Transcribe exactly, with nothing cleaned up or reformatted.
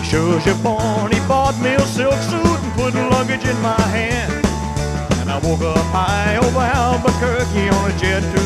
Sure as you're born, he bought me a silk suit and put luggage in my hand. And I woke up high over Albuquerque on a jet to